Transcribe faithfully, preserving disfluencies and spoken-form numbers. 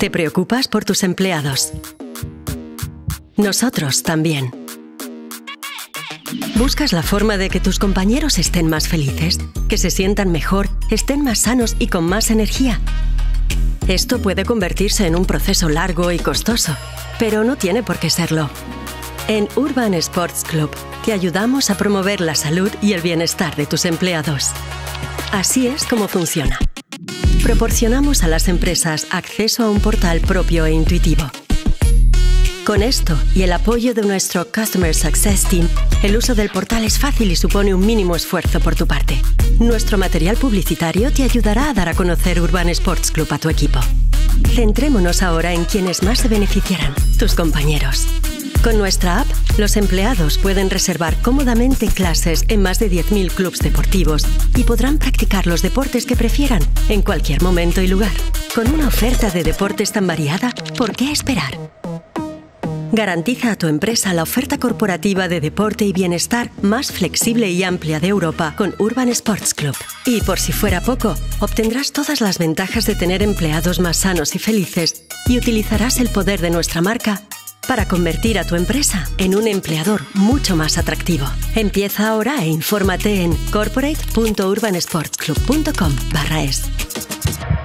Te preocupas por tus empleados. Nosotros también. Buscas la forma de que tus compañeros estén más felices, que se sientan mejor, estén más sanos y con más energía. Esto puede convertirse en un proceso largo y costoso, pero no tiene por qué serlo. En Urban Sports Club te ayudamos a promover la salud y el bienestar de tus empleados. Así es como funciona. Proporcionamos a las empresas acceso a un portal propio e intuitivo. Con esto y el apoyo de nuestro Customer Success Team, el uso del portal es fácil y supone un mínimo esfuerzo por tu parte. Nuestro material publicitario te ayudará a dar a conocer Urban Sports Club a tu equipo. Centrémonos ahora en quienes más se beneficiarán, tus compañeros. Con nuestra app, los empleados pueden reservar cómodamente clases en más de diez mil clubs deportivos y podrán practicar los deportes que prefieran en cualquier momento y lugar. Con una oferta de deportes tan variada, ¿por qué esperar? Garantiza a tu empresa la oferta corporativa de deporte y bienestar más flexible y amplia de Europa con Urban Sports Club. Y por si fuera poco, obtendrás todas las ventajas de tener empleados más sanos y felices y utilizarás el poder de nuestra marca para convertir a tu empresa en un empleador mucho más atractivo. Empieza ahora e infórmate en corporate punto urban sports club punto com barra es.